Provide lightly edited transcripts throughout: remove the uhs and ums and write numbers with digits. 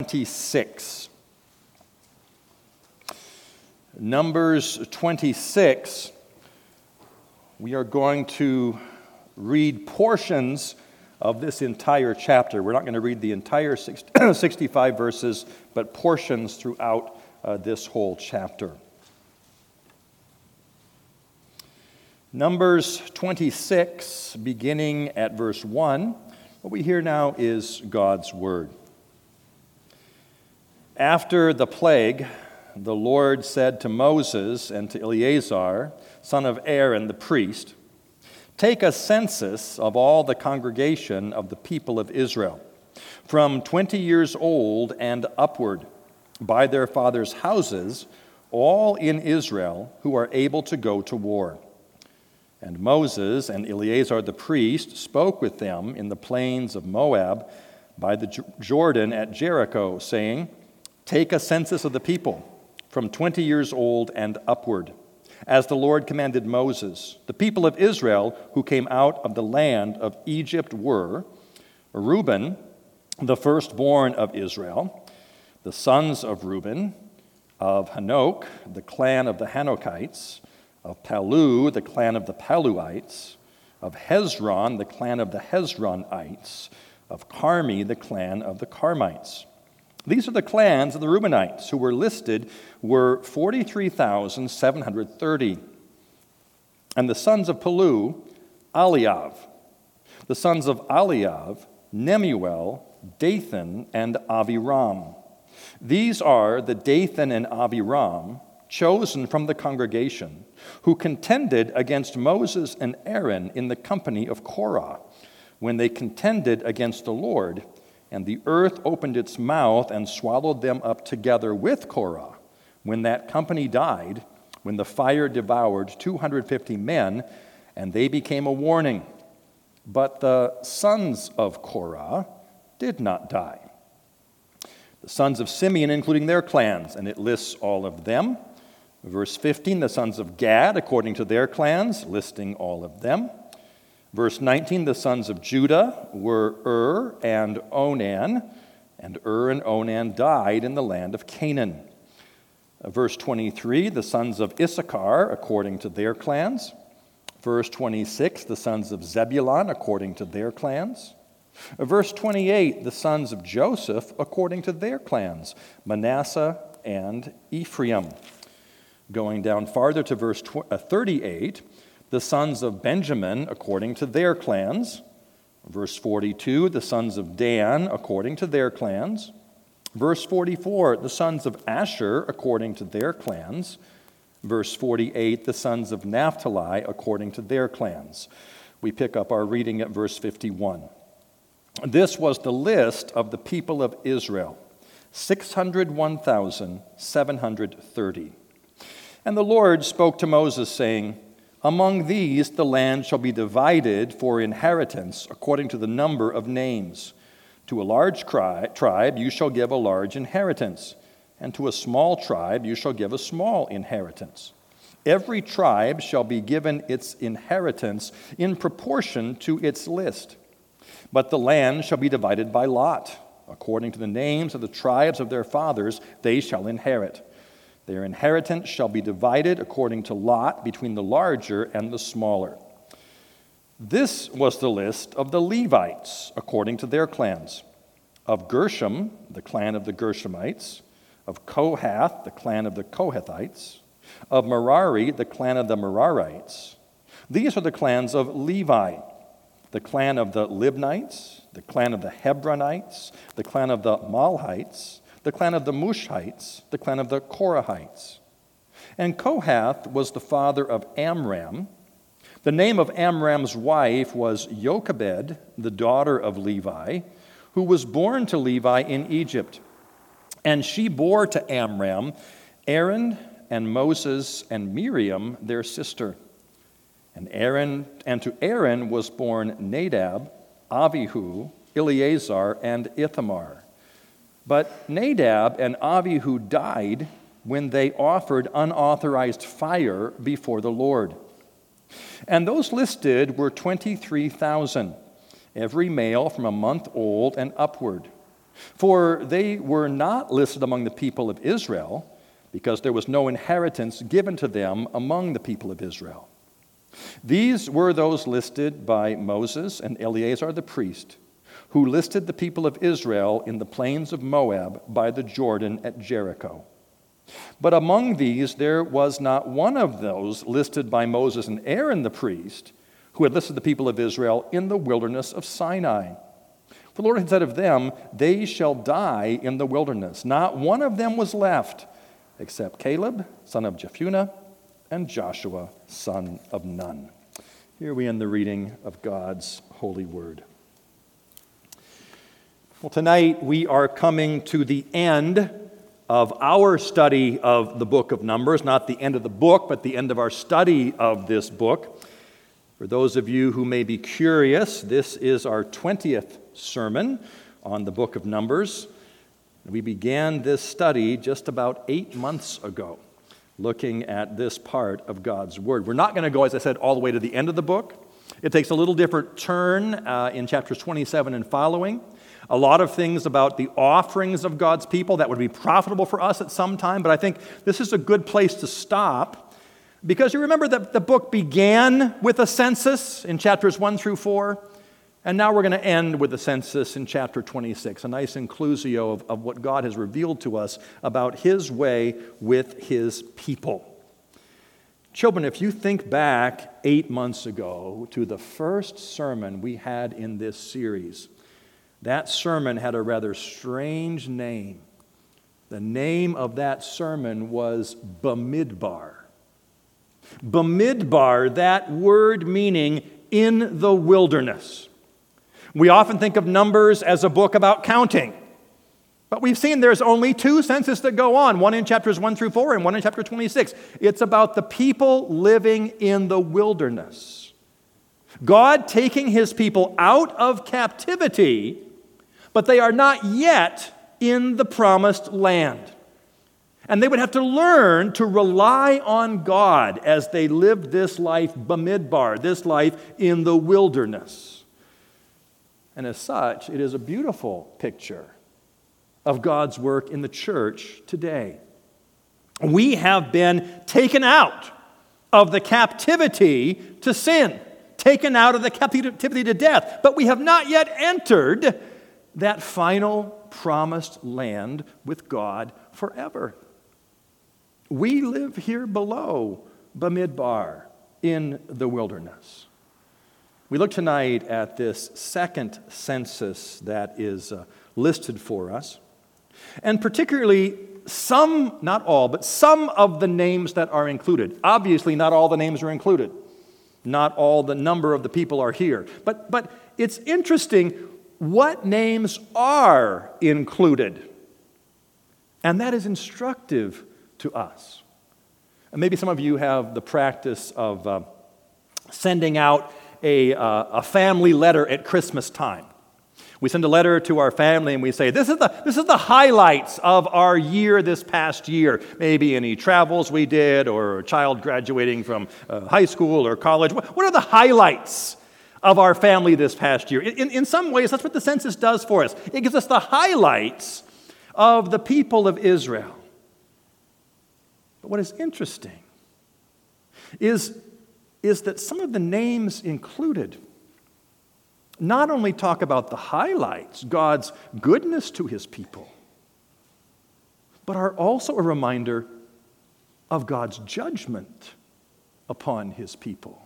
26. Numbers 26, we are going to read portions of this entire chapter. We're not going to read the entire 65 verses, but portions throughout this whole chapter. Numbers 26, beginning at verse 1, what we hear now is God's word. After the plague, the Lord said to Moses and to Eleazar, son of Aaron the priest, "Take a census of all the congregation of the people of Israel, from 20 years old and upward, by their fathers' houses, all in Israel who are able to go to war." And Moses and Eleazar the priest spoke with them in the plains of Moab by the Jordan at Jericho, saying, "Take a census of the people, from 20 years old and upward, as the Lord commanded Moses. The people of Israel who came out of the land of Egypt were Reuben, the firstborn of Israel, the sons of Reuben, of Hanok, the clan of the Hanokites, of Palu, the clan of the Paluites, of Hezron, the clan of the Hezronites, of Carmi, the clan of the Carmites. These are the clans of the Reubenites who were listed were 43,730. And the sons of Palu, Eliav. The sons of Eliav, Nemuel, Dathan, and Aviram. These are the Dathan and Aviram, chosen from the congregation, who contended against Moses and Aaron in the company of Korah, when they contended against the Lord, and the earth opened its mouth and swallowed them up together with Korah, when that company died, when the fire devoured 250 men, and they became a warning. But the sons of Korah did not die. The sons of Simeon, including their clans, and it lists all of them. Verse 15, the sons of Gad, according to their clans, listing all of them. Verse 19, the sons of Judah were and Onan, and and Onan died in the land of Canaan. Verse 23, the sons of Issachar, according to their clans. Verse 26, the sons of Zebulun, according to their clans. Verse 28, the sons of Joseph, according to their clans, Manasseh and Ephraim. Going down farther to verse 38, the sons of Benjamin, according to their clans. Verse 42, the sons of Dan, according to their clans. Verse 44, the sons of Asher, according to their clans. Verse 48, the sons of Naphtali, according to their clans. We pick up our reading at verse 51. This was the list of the people of Israel, 601,730. And the Lord spoke to Moses, saying, "Among these the land shall be divided for inheritance according to the number of names. To a large tribe you shall give a large inheritance, and to a small tribe you shall give a small inheritance. Every tribe shall be given its inheritance in proportion to its list. But the land shall be divided by lot. According to the names of the tribes of their fathers they shall inherit. Their inheritance shall be divided according to lot between the larger and the smaller." This was the list of the Levites according to their clans. Of Gershom, the clan of the Gershomites. Of Kohath, the clan of the Kohathites. Of Merari, the clan of the Merarites. These are the clans of Levi. The clan of the Libnites, the clan of the Hebronites, the clan of the Malhites, the clan of the Mushites, the clan of the Korahites. And Kohath was the father of Amram. The name of Amram's wife was Jochebed, the daughter of Levi, who was born to Levi in Egypt. And she bore to Amram Aaron and Moses and Miriam, their sister. And to Aaron was born Nadab, Abihu, Eleazar, and Ithamar. But Nadab and Abihu died when they offered unauthorized fire before the Lord. And those listed were 23,000, every male from a month old and upward. For they were not listed among the people of Israel, because there was no inheritance given to them among the people of Israel. These were those listed by Moses and Eleazar the priest, who listed the people of Israel in the plains of Moab by the Jordan at Jericho. But among these there was not one of those listed by Moses and Aaron the priest, who had listed the people of Israel in the wilderness of Sinai. For the Lord had said of them, "They shall die in the wilderness." Not one of them was left, except Caleb, son of Jephunneh, and Joshua, son of Nun. Here we end the reading of God's holy word. Well, tonight we are coming to the end of our study of the book of Numbers, not the end of the book, but the end of our study of this book. For those of you who may be curious, this is our 20th sermon on the book of Numbers. We began this study just about 8 months ago, looking at this part of God's Word. We're not going to go, as I said, all the way to the end of the book. It takes a little different turn in chapters 27 and following. A lot of things about the offerings of God's people that would be profitable for us at some time, but I think this is a good place to stop, because you remember that the book began with a census in chapters 1 through 4, and now we're going to end with a census in chapter 26, a nice inclusio of what God has revealed to us about His way with His people. Children, if you think back 8 months ago to the first sermon we had in this series, that sermon had a rather strange name. The name of that sermon was Bamidbar. Bamidbar, that word meaning in the wilderness. We often think of Numbers as a book about counting, but we've seen there's only 2 censuses that go on, one in chapters 1 through 4 and one in chapter 26. It's about the people living in the wilderness. God taking His people out of captivity, but they are not yet in the promised land. And they would have to learn to rely on God as they lived this life Bamidbar, this life in the wilderness. And as such, it is a beautiful picture of God's work in the church today. We have been taken out of the captivity to sin, taken out of the captivity to death, but we have not yet entered that final promised land with God forever. We live here below Bamidbar in the wilderness. We look tonight at this second census that is listed for us, and particularly some, not all, but some of the names that are included. Obviously, not all the names are included. Not all the number of the people are here. But it's interesting what names are included. And that is instructive to us. And maybe some of you have the practice of sending out a family letter at Christmas time. We send a letter to our family and we say, this is the highlights of our year this past year. Maybe any travels we did, or a child graduating from high school or college. What are the highlights of our family this past year? In some ways, that's what the census does for us. It gives us the highlights of the people of Israel. But what is interesting is that some of the names included not only talk about the highlights, God's goodness to His people, but are also a reminder of God's judgment upon His people.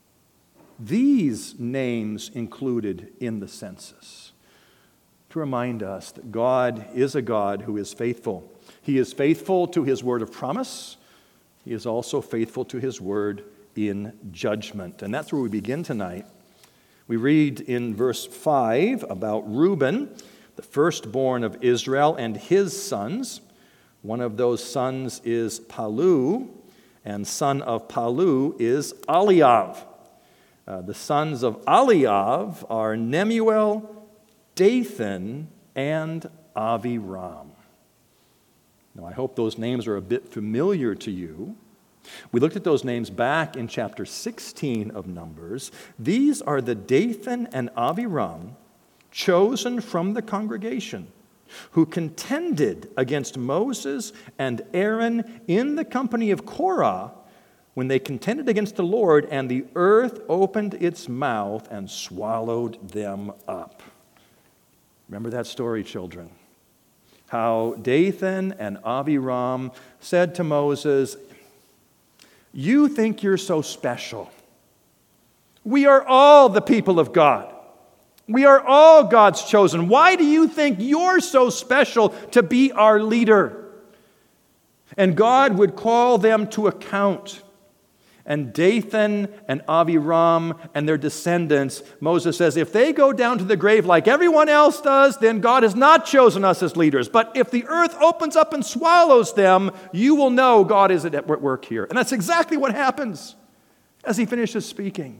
These names included in the census to remind us that God is a God who is faithful. He is faithful to His word of promise. He is also faithful to His word in judgment. And that's where we begin tonight. We read in verse 5 about Reuben, the firstborn of Israel, and his sons. One of those sons is Palu, and son of Palu is Eliav. The sons of Eliav are Nemuel, Dathan, and Aviram. Now, I hope those names are a bit familiar to you. We looked at those names back in chapter 16 of Numbers. These are the Dathan and Aviram chosen from the congregation who contended against Moses and Aaron in the company of Korah when they contended against the Lord, and the earth opened its mouth and swallowed them up. Remember that story, children? How Dathan and Abiram said to Moses, "You think you're so special. We are all the people of God. We are all God's chosen. Why do you think you're so special to be our leader?" And God would call them to account. And Dathan and Abiram and their descendants, Moses says, if they go down to the grave like everyone else does, then God has not chosen us as leaders. But if the earth opens up and swallows them, you will know God is at work here. And that's exactly what happens as he finishes speaking.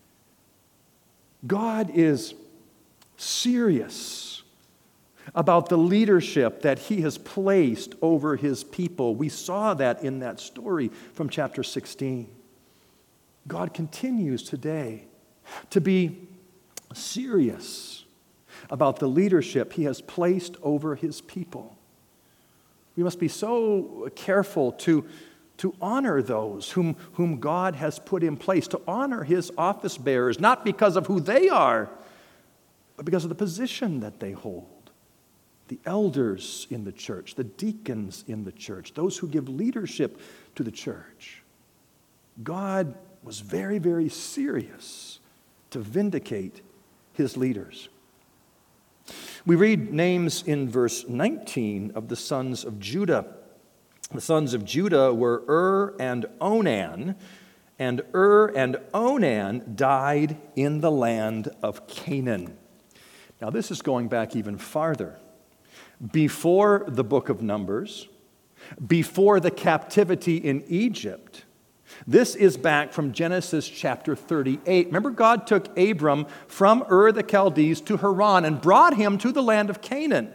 God is serious about the leadership that he has placed over his people. We saw that in that story from chapter 16. God continues today to be serious about the leadership he has placed over his people. We must be so careful to honor those whom God has put in place, to honor his office bearers, not because of who they are, but because of the position that they hold. The elders in the church, the deacons in the church, those who give leadership to the church. God was very, very serious to vindicate his leaders. We read names in verse 19 of the sons of Judah. The sons of Judah were and Onan, and and Onan died in the land of Canaan. Now, this is going back even farther. Before the book of Numbers, before the captivity in Egypt, this is back from Genesis chapter 38. Remember, God took Abram from Ur the Chaldees to Haran and brought him to the land of Canaan.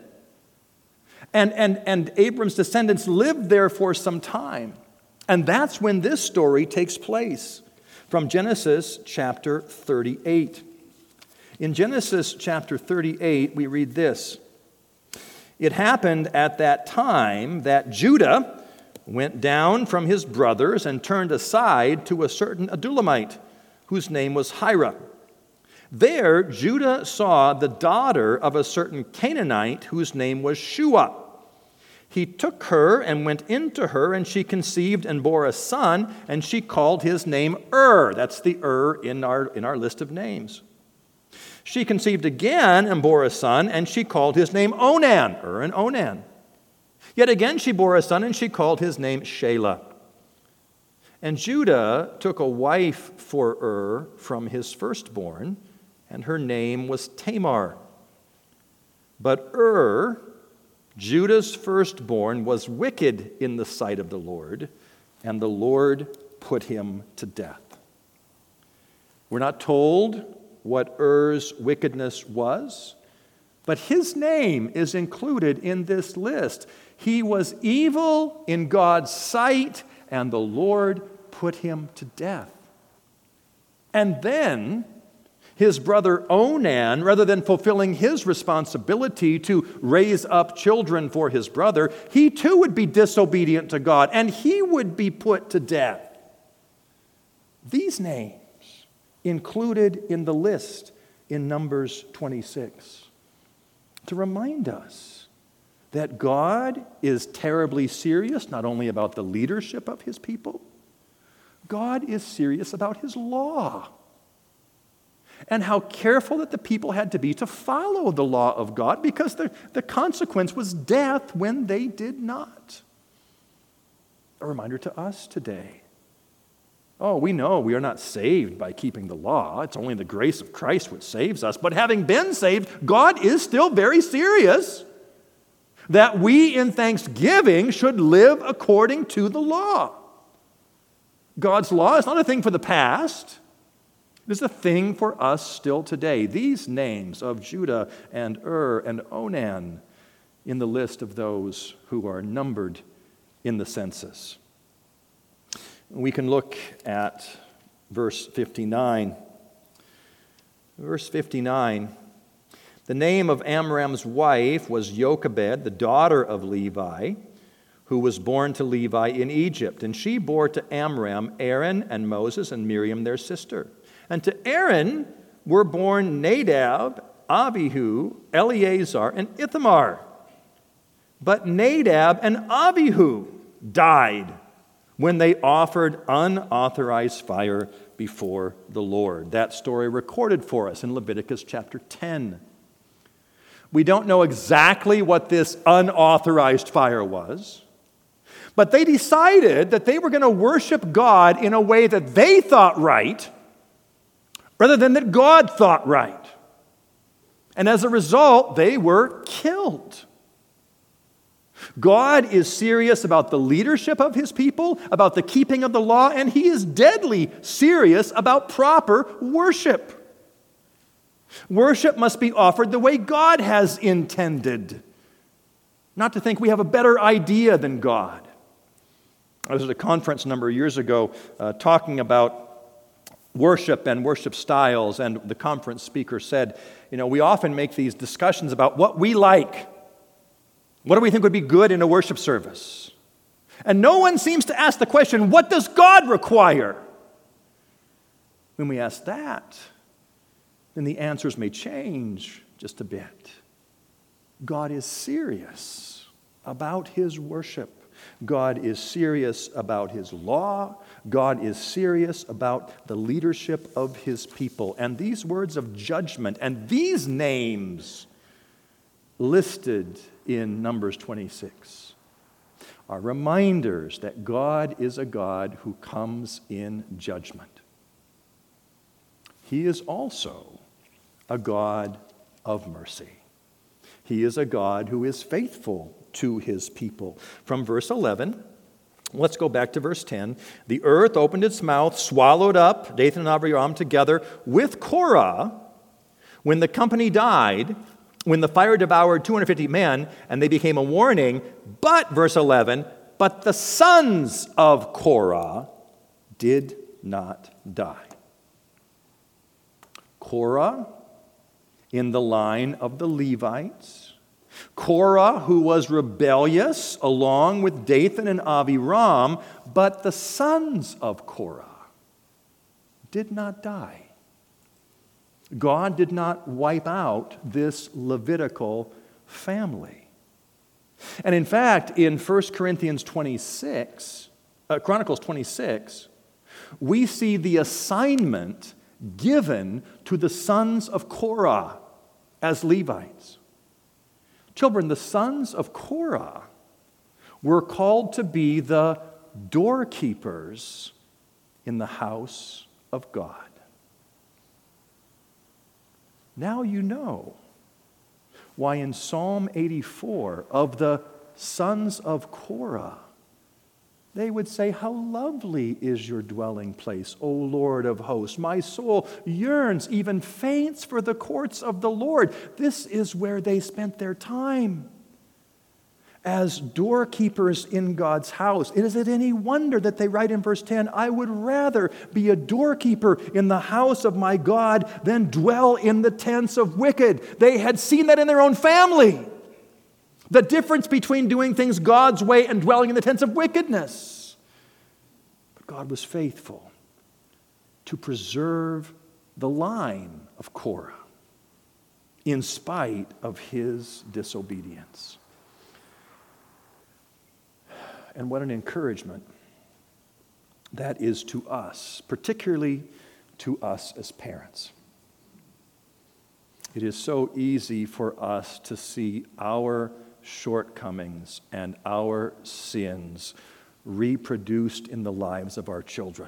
And Abram's descendants lived there for some time. And that's when this story takes place, from Genesis chapter 38. In Genesis chapter 38, we read this. It happened at that time that Judah went down from his brothers and turned aside to a certain Adullamite, whose name was Hira. There Judah saw the daughter of a certain Canaanite, whose name was Shua. He took her and went into her, and she conceived and bore a son, and she called his name That's the in our list of names. She conceived again and bore a son, and she called his name Onan, and Onan. Yet again she bore a son, and she called his name Shelah. And Judah took a wife for from his firstborn, and her name was Tamar. But Judah's firstborn, was wicked in the sight of the Lord, and the Lord put him to death. We're not told what wickedness was, but his name is included in this list. He was evil in God's sight, and the Lord put him to death. And then his brother Onan, rather than fulfilling his responsibility to raise up children for his brother, he too would be disobedient to God, and he would be put to death. These names included in the list in Numbers 26 to remind us that God is terribly serious not only about the leadership of his people, God is serious about his law and how careful that the people had to be to follow the law of God, because the consequence was death when they did not. A reminder to us today. Oh, we know we are not saved by keeping the law. It's only the grace of Christ which saves us. But having been saved, God is still very serious that we in thanksgiving should live according to the law. God's law is not a thing for the past. It is a thing for us still today. These names of Judah and and Onan in the list of those who are numbered in the census. We can look at verse 59. Verse 59, The name of Amram's wife was Jochebed, the daughter of Levi, who was born to Levi in Egypt. And she bore to Amram Aaron and Moses and Miriam their sister. And to Aaron were born Nadab, Abihu, Eleazar, and Ithamar. But Nadab and Abihu died when they offered unauthorized fire before the Lord. That story recorded for us in Leviticus chapter 10. We don't know exactly what this unauthorized fire was, but they decided that they were going to worship God in a way that they thought right, rather than that God thought right. And as a result, they were killed. God is serious about the leadership of his people, about the keeping of the law, and he is deadly serious about proper worship. Worship must be offered the way God has intended, not to think we have a better idea than God. I was at a conference a number of years ago talking about worship and worship styles, and the conference speaker said, we often make these discussions about what we like. What do we think would be good in a worship service? And no one seems to ask the question, what does God require? When we ask that, then the answers may change just a bit. God is serious about his worship. God is serious about his law. God is serious about the leadership of his people. And these words of judgment and these names listed in Numbers 26 are reminders that God is a God who comes in judgment. He is also a God of mercy. He is a God who is faithful to his people. From verse 11, let's go back to verse 10. The earth opened its mouth, swallowed up Dathan and Abiram together with Korah. When the company died, when the fire devoured 250 men, and they became a warning, but, verse 11, but the sons of Korah did not die. Korah, in the line of the Levites. Korah, who was rebellious, along with Dathan and Abiram, but the sons of Korah did not die. God did not wipe out this Levitical family. And in fact, in 1 Chronicles 26, we see the assignment given to the sons of Korah as Levites. Children, the sons of Korah were called to be the doorkeepers in the house of God. Now you know why in Psalm 84 of the sons of Korah, they would say, "How lovely is your dwelling place, O Lord of hosts. My soul yearns, even faints for the courts of the Lord." This is where they spent their time as doorkeepers in God's house. Is it any wonder that they write in verse 10, "I would rather be a doorkeeper in the house of my God than dwell in the tents of wicked"? They had seen that in their own family. The difference between doing things God's way and dwelling in the tents of wickedness. But God was faithful to preserve the line of Korah in spite of his disobedience. And what an encouragement that is to us, particularly to us as parents. It is so easy for us to see our shortcomings and our sins reproduced in the lives of our children.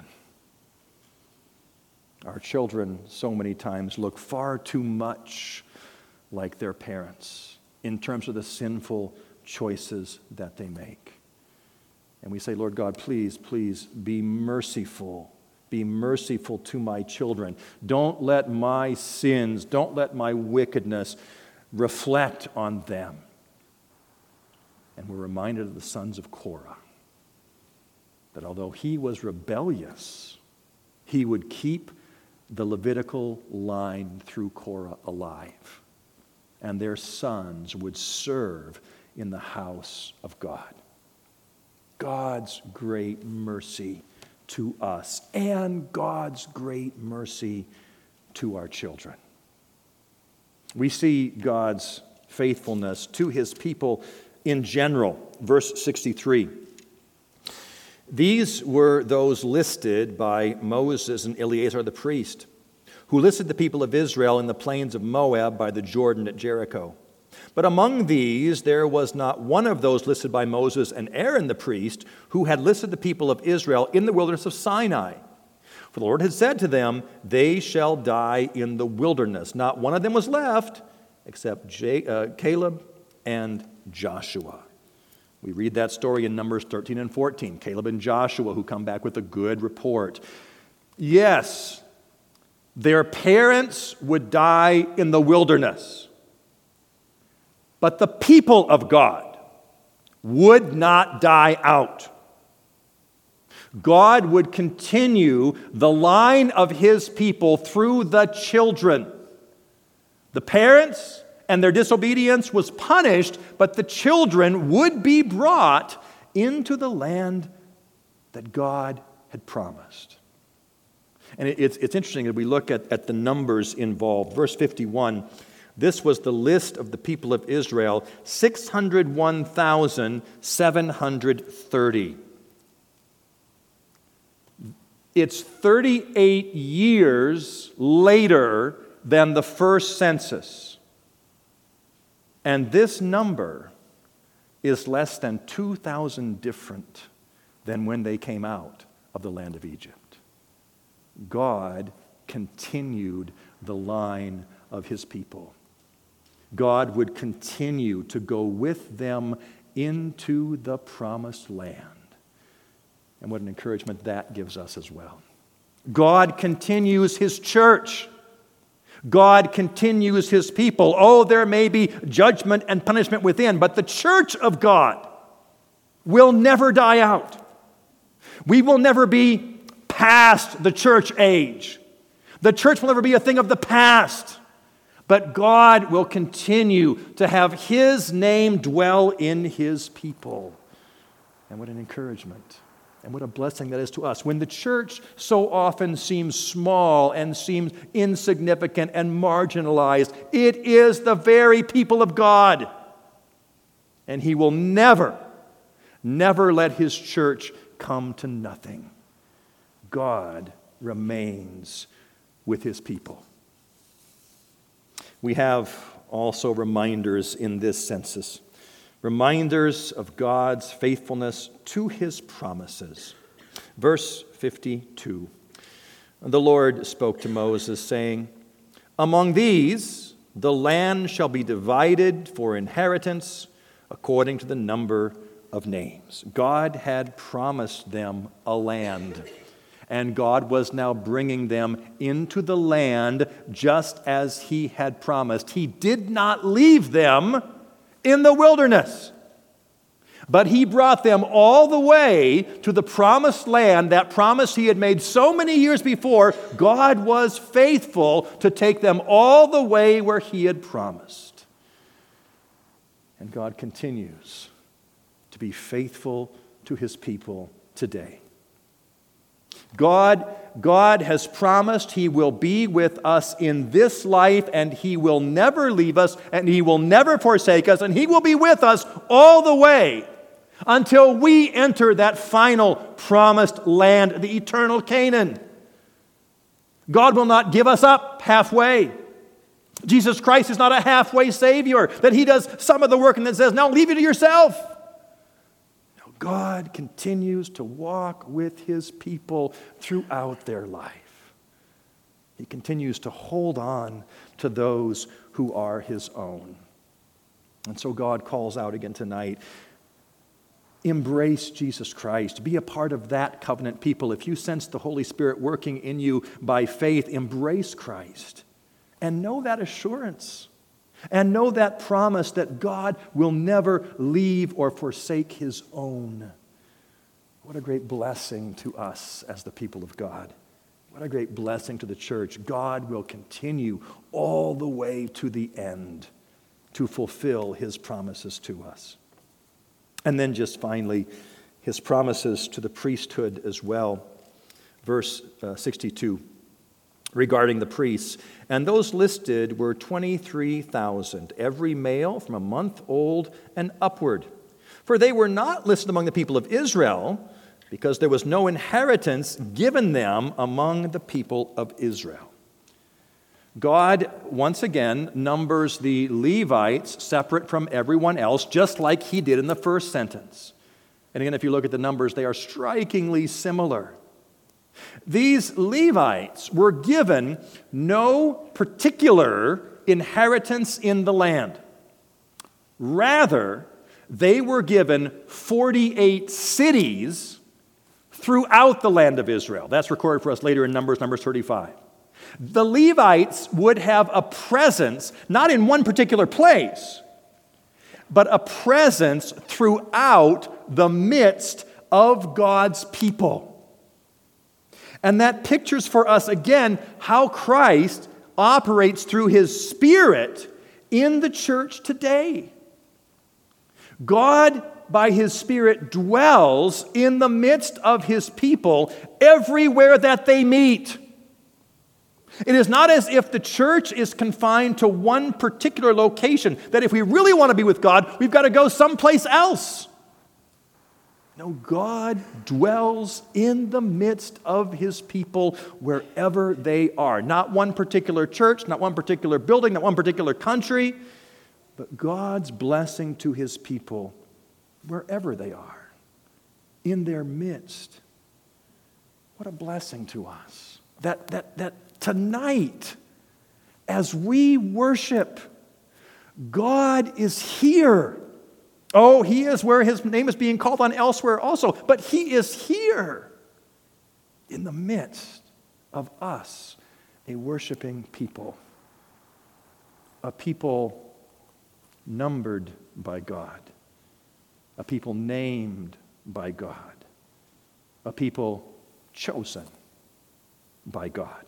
Our children so many times look far too much like their parents in terms of the sinful choices that they make. And we say, "Lord God, please, please be merciful. Be merciful to my children. Don't let my sins, don't let my wickedness reflect on them." And we're reminded of the sons of Korah, that although he was rebellious, he would keep the Levitical line through Korah alive. and their sons would serve in the house of God. God's great mercy to us and God's great mercy to our children. We see God's faithfulness to his people in general. Verse 63. These were those listed by Moses and Eleazar the priest, who listed the people of Israel in the plains of Moab by the Jordan at Jericho. But among these there was not one of those listed by Moses and Aaron the priest who had listed the people of Israel in the wilderness of Sinai. For the Lord had said to them, "They shall die in the wilderness." Not one of them was left except Caleb and Joshua. We read that story in Numbers 13 and 14. Caleb and Joshua who come back with a good report. Yes, their parents would die in the wilderness, but the people of God would not die out. God would continue the line of his people through the children. The parents and their disobedience was punished, but the children would be brought into the land that God had promised. And it's interesting that we look at the numbers involved. Verse 51, this was the list of the people of Israel, 601,730. It's 38 years later than the first census. And this number is less than 2,000 different than when they came out of the land of Egypt. God continued the line of his people. God would continue to go with them into the promised land. And what an encouragement that gives us as well. God continues his church. God continues his people. Oh, there may be judgment and punishment within, but the church of God will never die out. We will never be past the church age. The church will never be a thing of the past. But God will continue to have his name dwell in his people. And what an encouragement. And what a blessing that is to us. When the church so often seems small and seems insignificant and marginalized, it is the very people of God. And he will never let his church come to nothing. God remains with his people. We have also reminders in this census. Reminders of God's faithfulness to his promises. Verse 52. The Lord spoke to Moses, saying, "Among these the land shall be divided for inheritance according to the number of names." God had promised them a land, and God was now bringing them into the land just as he had promised. He did not leave them in the wilderness, but he brought them all the way to the promised land, that promise he had made so many years before. God was faithful to take them all the way where he had promised. And God continues to be faithful to his people today. God has promised he will be with us in this life, and he will never leave us, and he will never forsake us, and he will be with us all the way until we enter that final promised land, the eternal Canaan. God will not give us up halfway. Jesus Christ is not a halfway Savior, that he does some of the work and then says, "Now leave it to yourself." God continues to walk with his people throughout their life. He continues to hold on to those who are his own. And so God calls out again tonight, embrace Jesus Christ. Be a part of that covenant people. If you sense the Holy Spirit working in you by faith, embrace Christ. And know that assurance. And know that promise that God will never leave or forsake his own. What a great blessing to us as the people of God. What a great blessing to the church. God will continue all the way to the end to fulfill his promises to us. And then just finally, his promises to the priesthood as well. Verse 62, regarding the priests. And those listed were 23,000, every male from a month old and upward. For they were not listed among the people of Israel, because there was no inheritance given them among the people of Israel. God, once again, numbers the Levites separate from everyone else, just like he did in the first sentence. And again, if you look at the numbers, they are strikingly similar. These Levites were given no particular inheritance in the land. Rather, they were given 48 cities throughout the land of Israel. That's recorded for us later in Numbers 35. The Levites would have a presence, not in one particular place, but a presence throughout the midst of God's people. And that pictures for us again how Christ operates through his Spirit in the church today. God, by his Spirit, dwells in the midst of his people everywhere that they meet. It is not as if the church is confined to one particular location, that if we really want to be with God, we've got to go someplace else. No, God dwells in the midst of his people wherever they are. Not one particular church, not one particular building, not one particular country, but God's blessing to his people wherever they are, in their midst. What a blessing to us. That tonight, as we worship, God is here. Oh, he is where his name is being called on elsewhere also, but he is here in the midst of us, a worshiping people, a people numbered by God, a people named by God, a people chosen by God.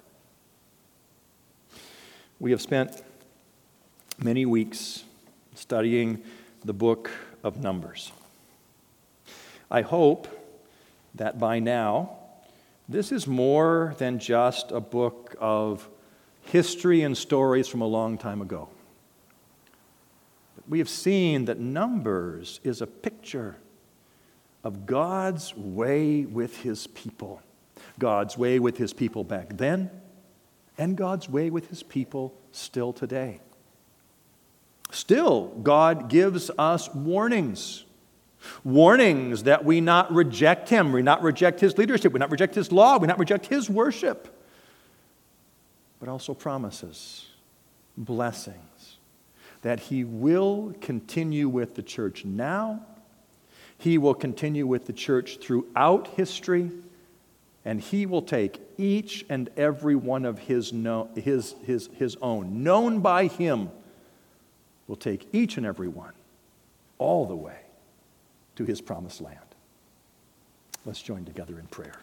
We have spent many weeks studying the book of Numbers. I hope that by now, this is more than just a book of history and stories from a long time ago. We have seen that Numbers is a picture of God's way with his people. God's way with his people back then, and God's way with his people still today. Still, God gives us warnings. Warnings that we not reject him, we not reject his leadership, we not reject his law, we not reject his worship. But also promises, blessings, that he will continue with the church now, he will continue with the church throughout history, and he will take each and every one of his own, known by him, will take each and every one all the way to his promised land. Let's join together in prayer.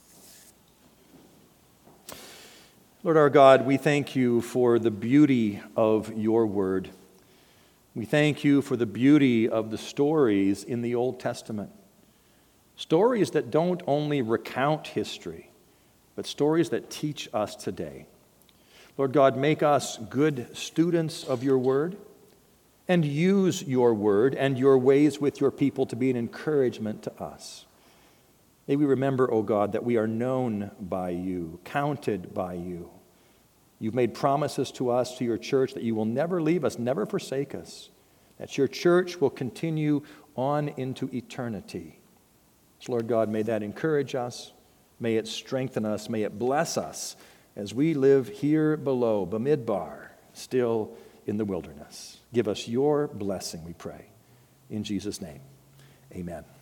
Lord our God, we thank you for the beauty of your word. We thank you for the beauty of the stories in the Old Testament. Stories that don't only recount history, but stories that teach us today. Lord God, make us good students of your word, and use your word and your ways with your people to be an encouragement to us. May we remember, O God, that we are known by you, counted by you. You've made promises to us, to your church, that you will never leave us, never forsake us, that your church will continue on into eternity. So, Lord God, may that encourage us, may it strengthen us, may it bless us as we live here below, Bamidbar, still in the wilderness. Give us your blessing, we pray. In Jesus' name, amen.